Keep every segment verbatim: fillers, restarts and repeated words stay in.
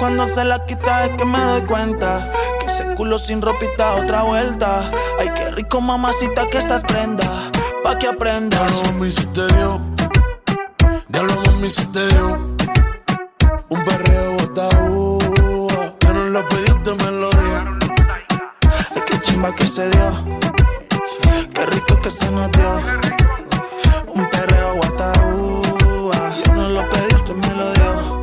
cuando se la quita es que me doy cuenta que ese culo sin ropita otra vuelta. Ay, qué rico, mamacita, que estás prenda, pa' que aprendas. Diablo, mami, si te dio. Diablo, mami, si te dio. Un perreo botado. Que no lo pedí, usted me lo dio. Ay, qué chimba que se dio. Qué rico que se nos dio. Un perreo guataú. Yo no lo pedí, usted me lo dio.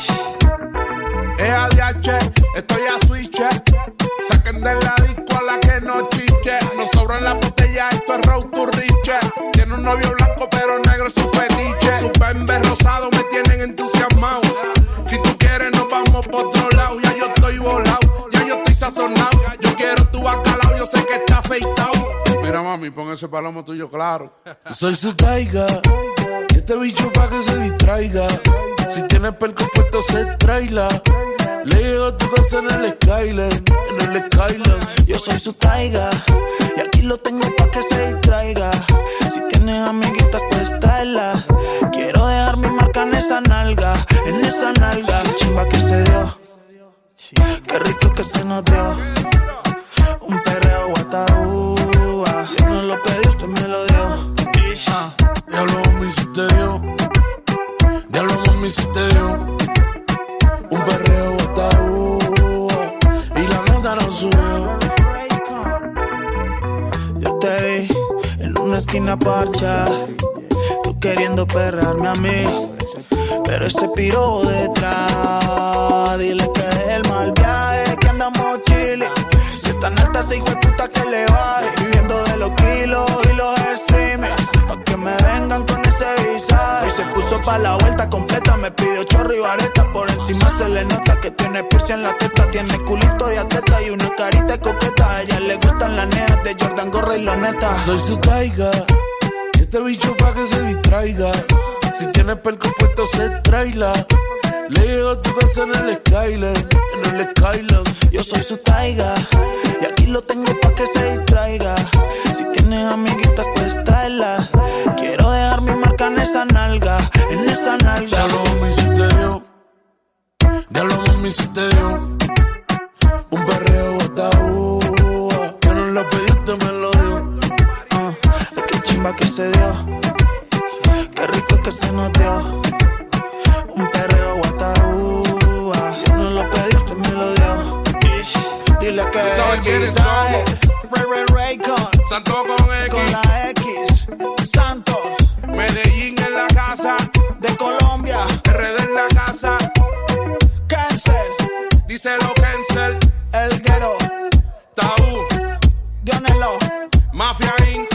E A D H, estoy a switch. Saquen de la disco a la que no chiche. No sobran las botellas, esto es road to riche. Tiene un novio blanco pero negro es su fetiche. Sus bembes rosados me tienen entusiasmado. Si tú quieres nos vamos por otro lado. Ya yo estoy volado, ya yo estoy sazonado. Yo quiero tu bacalao, yo sé que está afeitado. Mira mami, pon ese palomo tuyo claro. Yo soy su taiga. Y este bicho pa' que se distraiga. Si tiene perco puesto se traila. Le llego a tu casa en el Skyline. En el Skyline. Yo soy su taiga y aquí lo tengo pa' que se distraiga. Si tienes amiguitas pues tráela. Quiero dejar mi marca en esa nalga. En esa nalga. Qué chimba que se dio. Qué rico que se nos dio. Un perreo guataú. Yo no lo pedí, usted me lo dio. Diablo, mami, si te dio. Diablo, mami, si te dio. Un perreo botado. Y la nota no subió. Yo te vi en una esquina parcha. Tú queriendo perrearme a mí. Pero ese piro detrás. Dile que deje el mal viaje, que andamos chile. Si están altas, ese hijo de puta que le baje. Viviendo de los kilos y los streamers. Pa' que me vengan con ese visaje. Y se puso pa' la vuelta completa. Me pidió chorro y vareta. Por encima se le nota que tiene piercing en la teta. Tiene culito de atleta y una carita coqueta. A ella le gustan las neas de Jordan, gorra y loneta. Soy su taiga. Y este bicho pa' que se distraiga. Si tiene perco puesto se traila. Le llego a tu casa en el Skyline. En el Skyline. Yo soy su taiga y aquí lo tengo pa' que se distraiga. Si tienes amiguitas pues tráela. Quiero dejar mi marca en esa nalga. En esa nalga. Diablo, mami, si te dio. Diablo, mami, si te dio. Un perreo botado. Yo no lo pedí, usted me lo dio. Uh, ay, qué chimba que se dio. Qué rico que se nos dio. Un perreo guataú. Yo no lo pedí, usted me lo dio. Dile que ¿sabes quiénes somos? Ray Ray Raycon. Santo con X. Con la X. Santos. Medellín en la casa. De Colombia. R D en la casa. Cáncer. Díselo Cancel. El Guero. Tabú. Dionelo. Mafia Incorporated.